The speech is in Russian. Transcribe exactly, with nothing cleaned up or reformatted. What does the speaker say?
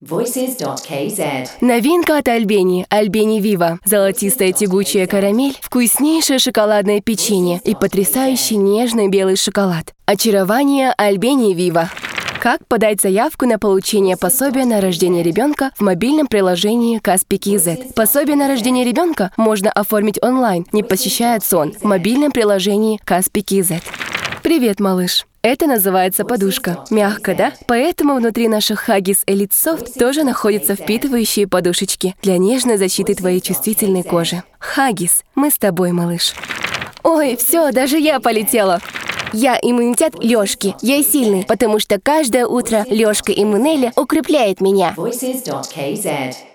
voices dot k z. Новинка от Альбени. Альбени Вива. Золотистая тягучая карамель, вкуснейшее шоколадное печенье и потрясающий нежный белый шоколад. Очарование Альбени Вива. Как подать заявку на получение пособия на рождение ребенка в мобильном приложении Каспи Кз? Пособие на рождение ребенка можно оформить онлайн, не посещая ЦОН, в мобильном приложении Каспи Кз. Привет, малыш. Это называется подушка. Мягко, да? Поэтому внутри наших Huggies Elite Soft тоже находятся впитывающие подушечки для нежной защиты твоей чувствительной кожи. Huggies, мы с тобой, малыш. Ой, все, даже я полетела. Я иммунитет Лёшки. Я сильный, потому что каждое утро Лёшка Иммунелли укрепляет меня. voices dot k z.